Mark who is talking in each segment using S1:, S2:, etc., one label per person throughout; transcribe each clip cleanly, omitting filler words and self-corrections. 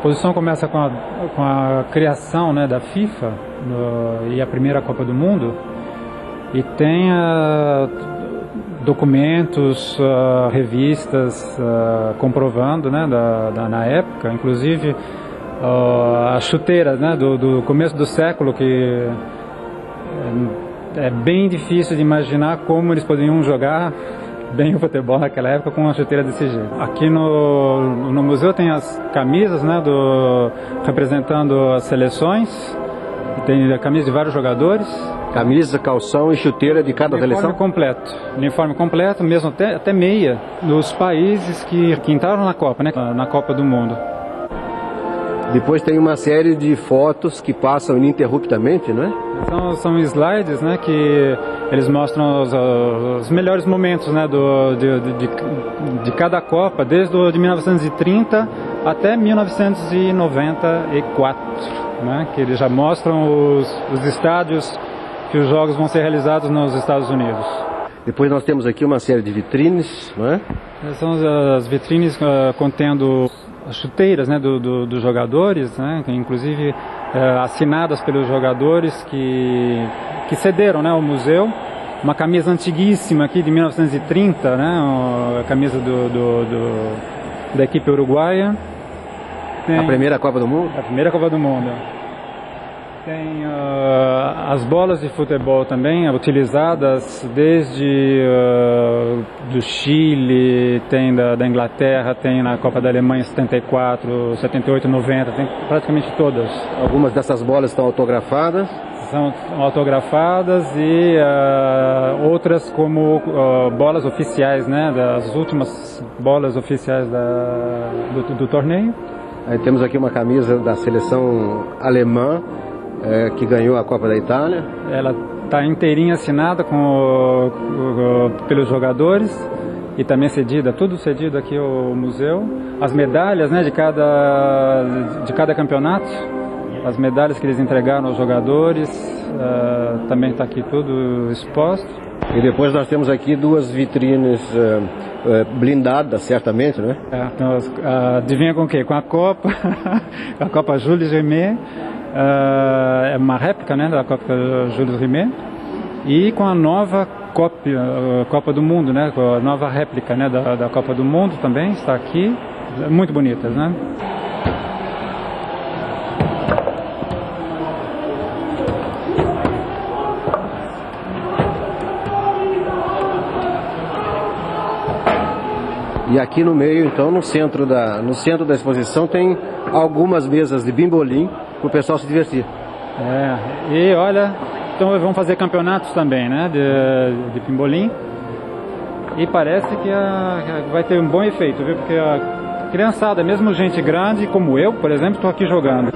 S1: exposição começa com a criação, né, da FIFA e a primeira Copa do Mundo, e tem documentos, revistas comprovando, né, na época, inclusive as chuteiras, né, do começo do século, que é bem difícil de imaginar como eles poderiam jogar bem o futebol naquela época com uma chuteira desse jeito. Aqui no museu tem as camisas, né, representando as seleções, tem a camisa de vários jogadores.
S2: Camisa, calção e chuteira de cada seleção?
S1: Uniforme completo, mesmo até meia, dos países que entraram na Copa, né, na Copa do Mundo.
S2: Depois tem uma série de fotos que passam ininterruptamente, não é?
S1: São slides, né, que eles mostram os melhores momentos, né, de cada Copa, desde de 1930 até 1994, né, que eles já mostram os estádios que os jogos vão ser realizados nos Estados Unidos.
S2: Depois nós temos aqui uma série de vitrines, não é?
S1: São as vitrines contendo as chuteiras, né, dos jogadores, né, inclusive assinadas pelos jogadores que cederam, né, ao museu. Uma camisa antiguíssima aqui de 1930, né, a camisa da equipe uruguaia.
S2: A primeira Copa do Mundo?
S1: A primeira Copa do Mundo. Tem as bolas de futebol também, utilizadas desde do Chile, tem da Inglaterra, tem na Copa da Alemanha 74, 78, 90, tem praticamente todas.
S2: Algumas dessas bolas estão autografadas?
S1: São autografadas e outras como bolas oficiais, né, das últimas bolas oficiais do torneio.
S2: Aí temos aqui uma camisa da seleção alemã, que ganhou a Copa da Itália.
S1: Ela está inteirinha assinada pelos jogadores e também cedida, tudo cedido aqui ao museu. As medalhas, né, de cada campeonato, as medalhas que eles entregaram aos jogadores, também está aqui tudo exposto.
S2: E depois nós temos aqui duas vitrines blindadas, certamente, né?
S1: Então, adivinha com o quê? Com a Copa, a Copa Jules Rimet. É uma réplica, né, da Copa Jules Rimet, e com a nova Copa do Mundo, né, com a nova réplica, né, da Copa do Mundo também está aqui, muito bonitas, né?
S2: E aqui no meio, então, no centro da exposição, tem algumas mesas de bimbolim para o pessoal se divertir.
S1: E olha, então vamos fazer campeonatos também, né, de pimbolim. E parece que vai ter um bom efeito, viu? Porque a criançada, mesmo gente grande como eu, por exemplo, estou aqui jogando.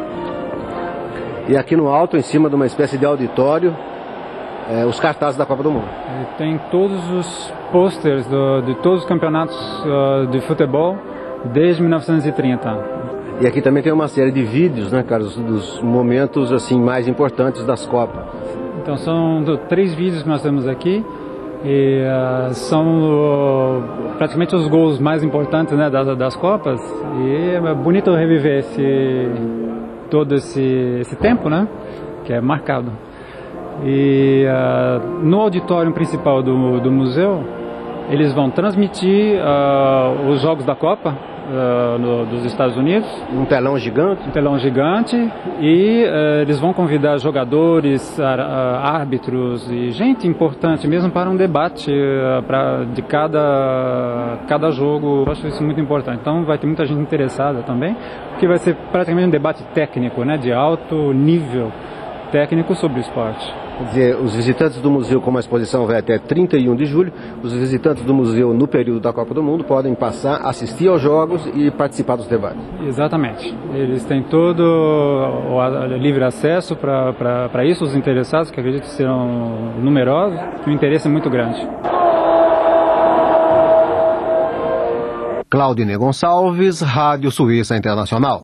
S2: E aqui no alto, em cima de uma espécie de auditório, os cartazes da Copa do Mundo.
S1: Tem todos os posters de todos os campeonatos de futebol desde 1930.
S2: E aqui também tem uma série de vídeos, né, Carlos, dos momentos assim mais importantes das Copas.
S1: Então são 3 vídeos que nós temos aqui e são praticamente os gols mais importantes, né, das Copas. E é bonito reviver todo esse tempo, né, que é marcado. E no auditório principal do museu eles vão transmitir os jogos da Copa dos Estados Unidos.
S2: Um telão gigante?
S1: Um telão gigante, e eles vão convidar jogadores, árbitros e gente importante mesmo para um debate de cada jogo. Eu acho isso muito importante. Então vai ter muita gente interessada também, porque vai ser praticamente um debate técnico, né, de alto nível técnico sobre o esporte.
S2: Quer dizer, os visitantes do museu, como a exposição vai até 31 de julho, os visitantes do museu no período da Copa do Mundo podem passar, assistir aos jogos e participar dos debates.
S1: Exatamente. Eles têm todo o livre acesso para isso, os interessados, que acredito que serão numerosos, e o interesse é muito grande.
S2: Claudine Gonçalves, Rádio Suíça Internacional.